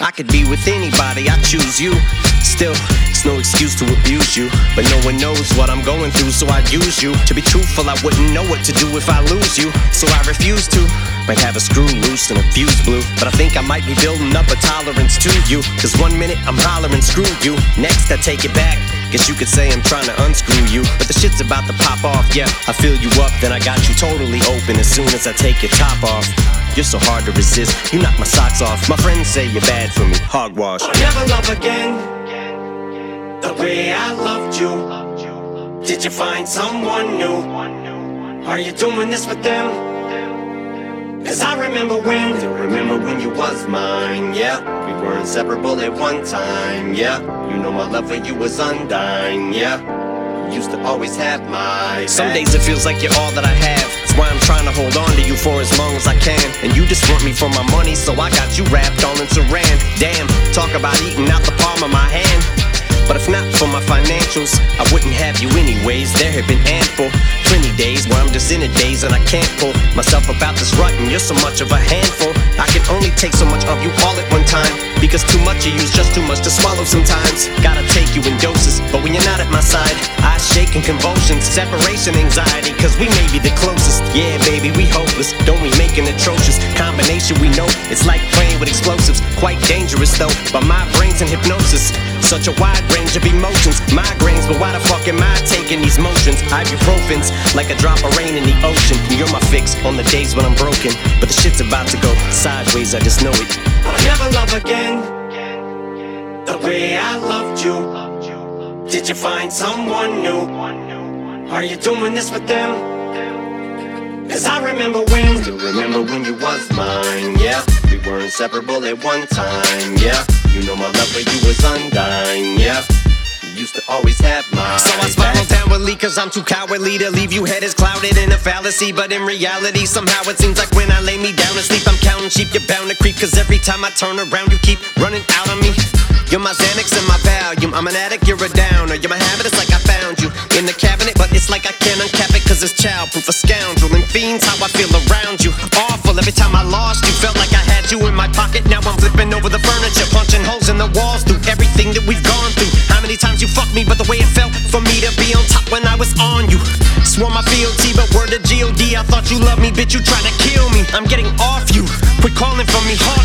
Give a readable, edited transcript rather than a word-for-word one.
I could be with anybody, I choose you. Still, it's no excuse to abuse you, but no one knows what I'm going through, so I use you. To be truthful, I wouldn't know what to do if I lose you, so I refuse to. Might have a screw loose and a fuse blew, but I think I might be building up a tolerance to you. Cause 1 minute I'm hollering screw you, next I take it back. Guess you could say I'm trying to unscrew you, but the shit's about to pop off, yeah. I fill you up, then I got you totally open as soon as I take your top off. You're so hard to resist, you knock my socks off. My friends say you're bad for me, hogwash. I'll never love again the way I loved you. Did you find someone new? Are you doing this with them? Cause I remember when you was mine, yeah. We were inseparable at one time, yeah. You know my love for you was undying, yeah. You used to always have my back. Some days it feels like you're all that I have. That's why I'm trying to hold on to you for as long as I can. And you just want me for my money, so I got you wrapped all in saran. Damn, talk about eating out the palm of my hand. But if not for my financials, I wouldn't have you anyways. There have been ample, plenty days where I'm just in a daze and I can't pull myself about this rut, and you're so much of a handful. I can only take so much of you all at one time, because too much of you's just too much to swallow sometimes. Gotta take you in doses, but when you're not at my side, I shake in convulsions, separation anxiety, cause we may be the closest. Yeah, baby, we hopeless, don't we make an atrocious combination? We know it's like playing with explosives, quite dangerous though, but my brain's in hypnosis. Such a wide range of emotions, migraines, but why the fuck am I taking these motions? Ibuprofen's like a drop of rain in the ocean. You're my fix on the days when I'm broken, but the shit's about to go sideways, I just know it. I'll never love again the way I loved you. Did you find someone new? Are you doing this with them? Cause I remember when you was mine, yeah. We were inseparable at one time, yeah. You know my love for you was undying, yeah. You used to always have my So I spiral downwardly cause I'm too cowardly to leave you head is clouded in a fallacy. But in reality, somehow it seems like when I lay me down to sleep, I'm counting sheep, you're bound to creep. Cause every time I turn around, you keep running out on me. You're my Xanax and my Valium. I'm an addict, you're a downer. You're my habit, it's like I found you in the cabinet, but it's like I can't uncap it cause it's childproof. A scoundrel and fiends, how I feel around you. Awful, every time I lost you, felt like I had you in my pocket. Now I'm flipping over the furniture, punching holes in the walls through everything that we've gone through. How many times you fucked me, but the way it felt for me to be on top when I was on you. Swore my fealty, but word to G.O.D. I thought you loved me, bitch, you tried to kill me. I'm getting off you, quit calling for me home.